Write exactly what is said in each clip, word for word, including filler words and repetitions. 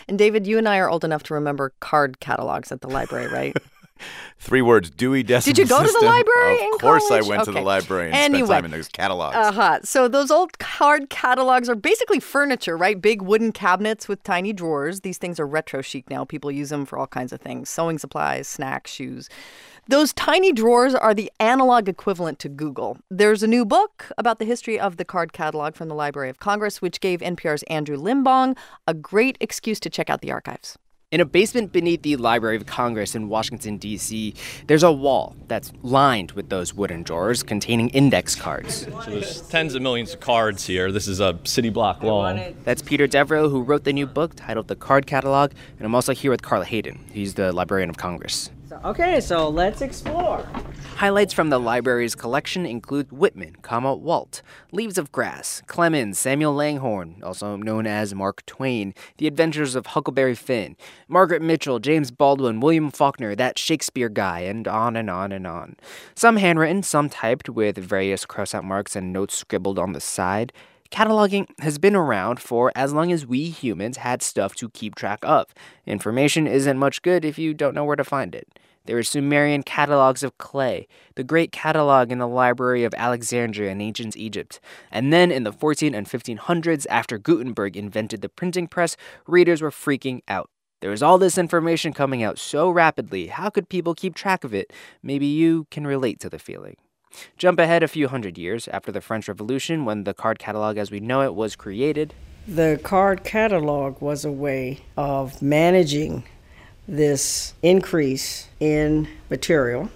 And David, you and I are old enough to remember card catalogs at the library, right? Three words, Dewey Decimal Did you go System. to the library in Of course college? I went okay. to the library and anyway, spent time in those catalogs. Uh-huh. So those old card catalogs are basically furniture, right? Big wooden cabinets with tiny drawers. These things are retro chic now. People use them for all kinds of things. Sewing supplies, snacks, shoes. Those tiny drawers are the analog equivalent to Google. There's a new book about the history of the card catalog from the Library of Congress, which gave N P R's Andrew Limbong a great excuse to check out the archives. In a basement beneath the Library of Congress in Washington, D C, there's a wall that's lined with those wooden drawers containing index cards. So there's tens of millions of cards here. This is a city block long. That's Peter Devereaux, who wrote the new book titled The Card Catalog, and I'm also here with Carla Hayden. He's the Librarian of Congress. Okay, so let's explore. Highlights from the library's collection include Whitman, comma, Walt, Leaves of Grass, Clemens, Samuel Langhorne, also known as Mark Twain, The Adventures of Huckleberry Finn, Margaret Mitchell, James Baldwin, William Faulkner, That Shakespeare Guy, and on and on and on. Some handwritten, some typed with various cross-out marks and notes scribbled on the side. Cataloging has been around for as long as we humans had stuff to keep track of. Information isn't much good if you don't know where to find it. There are Sumerian catalogs of clay, the great catalog in the Library of Alexandria in ancient Egypt. And then in the fourteen and fifteen hundreds, after Gutenberg invented the printing press, readers were freaking out. There was all this information coming out so rapidly, how could people keep track of it? Maybe you can relate to the feeling. Jump ahead a few hundred years, after the French Revolution, when the card catalog as we know it was created. The card catalog was a way of managing this increase in material.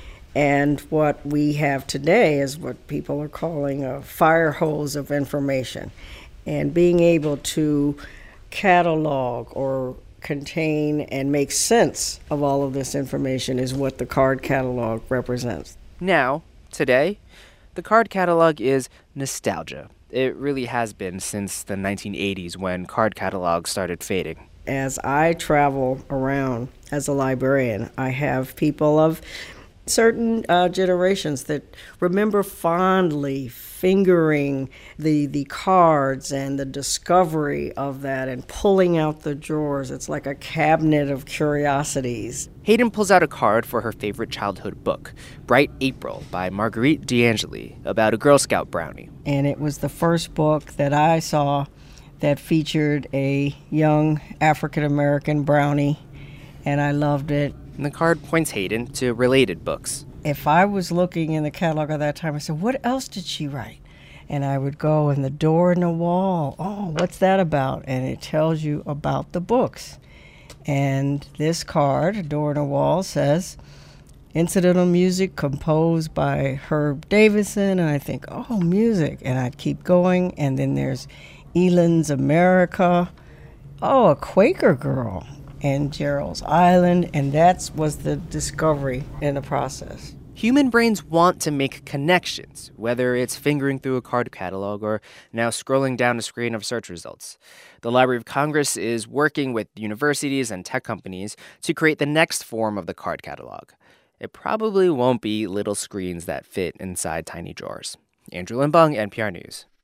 And what we have today is what people are calling a fire hose of information. And being able to catalog or contain and make sense of all of this information is what the card catalog represents. Now, today, the card catalog is nostalgia. It really has been since the nineteen eighties when card catalogs started fading. As I travel around as a librarian, I have people of certain uh, generations that remember fondly fingering the the cards and the discovery of that and pulling out the drawers. It's like a cabinet of curiosities. Hayden pulls out a card for her favorite childhood book, Bright April by Marguerite D'Angeli, about a Girl Scout brownie. And it was the first book that I saw that featured a young African-American brownie, and I loved it. And the card points Hayden to related books. If I was looking in the catalog at that time, I said, what else did she write? And I would go in the door in the wall. Oh, what's that about? And it tells you about the books. And this card, Door in the Wall, says, incidental music composed by Herb Davison. And I think, oh, music. And I'd keep going. And then there's Eland's America. Oh, a Quaker girl. And Gerald's Island. And that was the discovery in the process. Human brains want to make connections, whether it's fingering through a card catalog or now scrolling down a screen of search results. The Library of Congress is working with universities and tech companies to create the next form of the card catalog. It probably won't be little screens that fit inside tiny drawers. Andrew Limbong, N P R News.